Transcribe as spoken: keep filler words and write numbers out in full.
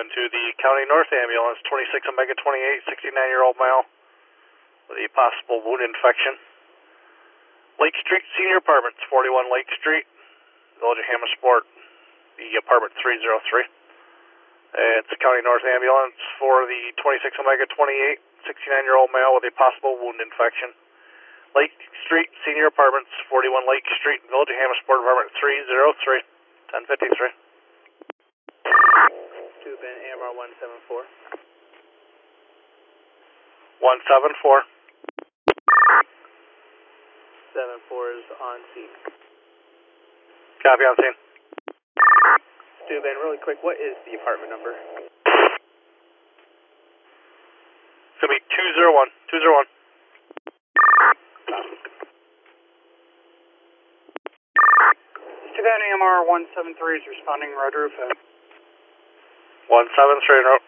Moving to the County North ambulance, twenty-six Omega twenty-eight, sixty-nine-year-old male with a possible wound infection. Lake Street Senior Apartments, forty-one Lake Street, Village of Hamasport, the apartment three oh three. It's a County North ambulance for the twenty-six Omega twenty-eight, sixty-nine-year-old male with a possible wound infection. Lake Street Senior Apartments, forty-one Lake Street, Village of Hamasport, apartment three oh three, ten fifty-three. Tube in A M R one seven four. one seven four. seven four is on scene. Copy, on scene. Tube in, really quick, what is the apartment number? It's going to be two oh one. two oh one. Tube in A M R one seven three is responding, Red Roof. one seven three, no.